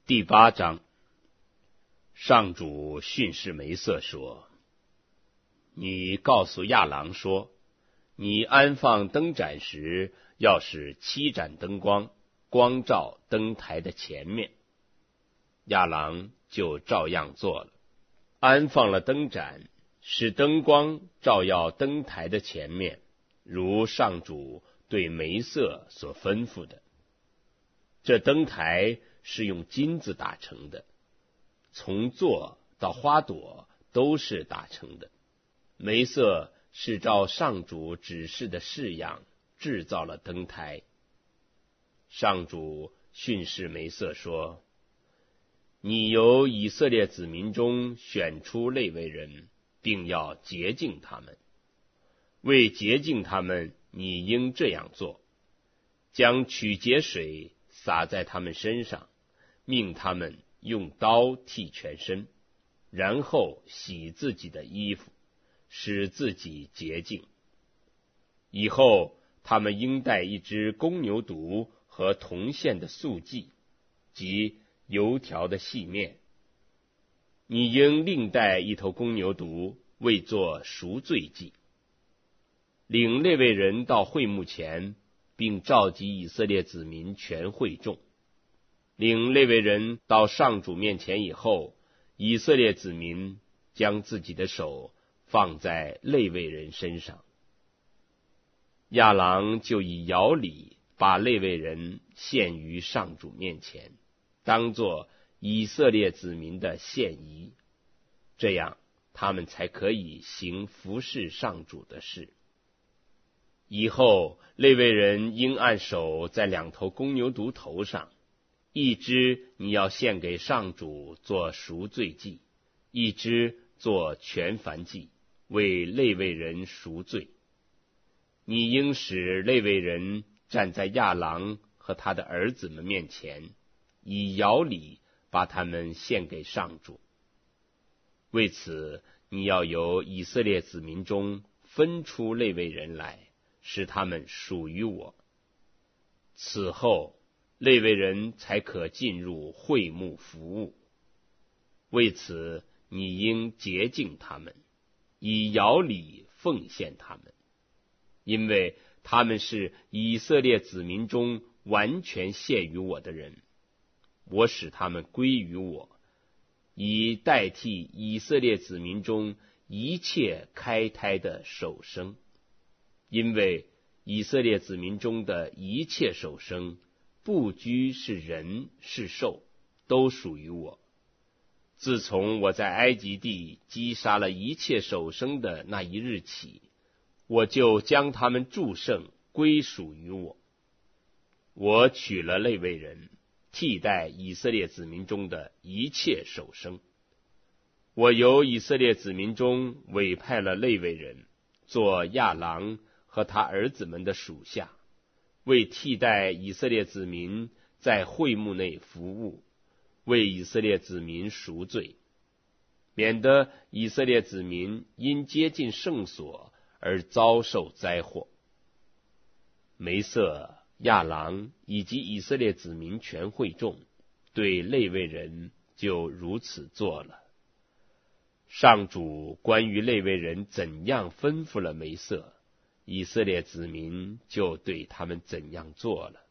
第8章，上主训示梅瑟说：你告诉亚郎说，你安放灯盏时，要使7盏灯光光照灯台的前面。亚郎就照样做了，安放了灯盏，使灯光照耀灯台的前面，如上主对梅瑟所吩咐的。这灯台是用金子打成的，从座到花朵都是打成的。梅瑟是照上主指示的式样制造了灯台。上主训示梅瑟说：你由以色列子民中选出利未人，并要洁净他们。为洁净他们，你应这样做：将取洁水洒在他们身上，命他们用刀剃全身，然后洗自己的衣服，使自己洁净。以后他们应带一只公牛犊和铜线的素祭，即油条的细面。你应另带一头公牛犊，为作赎罪祭。领利未人到会幕前，并召集以色列子民全会众。领利未人到上主面前以后，以色列子民将自己的手放在利未人身上。亚郎就以摇礼把利未人献于上主面前，当作以色列子民的献仪，这样他们才可以行服侍上主的事。以后利未人应按手在2头公牛犊头上，一只你要献给上主做赎罪祭，一只做全燔祭，为利未人赎罪。你应使利未人站在亚郎和他的儿子们面前，以摇礼把他们献给上主。为此，你要由以色列子民中分出利未人来，使他们属于我。此后，利未人才可进入会幕服务。为此，你应洁净他们，以摇礼奉献他们，因为他们是以色列子民中完全献于我的人。我使他们归于我，以代替以色列子民中一切开胎的首生。因为以色列子民中的一切首生，不拘是人是兽，都属于我。自从我在埃及地击杀了一切首生的那一日起，我就将他们祝圣归属于我。我取了利未人，替代以色列子民中的一切首生。我由以色列子民中委派了利未人，做亚郎和他儿子们的属下，为替代以色列子民在会幕内服务，为以色列子民赎罪，免得以色列子民因接近圣所而遭受灾祸。梅瑟、亚郎以及以色列子民全会众对利未人就如此做了。上主关于利未人怎样吩咐了梅瑟，以色列子民就对他们怎样做了。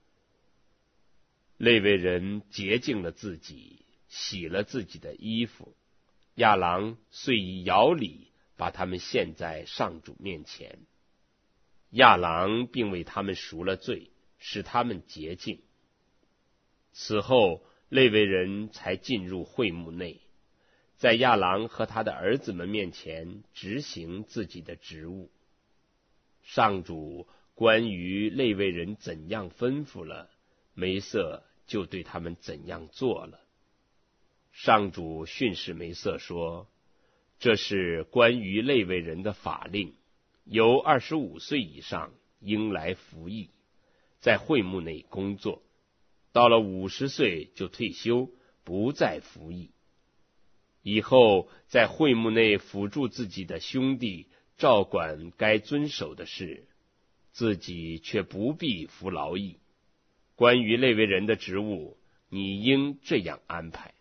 利未人洁净了自己，洗了自己的衣服。亚郎遂以摇礼把他们献在上主面前。亚郎并为他们赎了罪，使他们洁净。此后，利未人才进入会幕内，在亚郎和他的儿子们面前执行自己的职务。上主关于利未人怎样吩咐了，梅瑟就对他们怎样做了。上主训示梅瑟说：这是关于利未人的法令，由25岁以上应来服役，在会幕内工作，到了50岁就退休，不再服役。以后在会幕内辅助自己的兄弟照管该遵守的事，自己却不必服劳役。关于利未人的职务， 你应这样安排。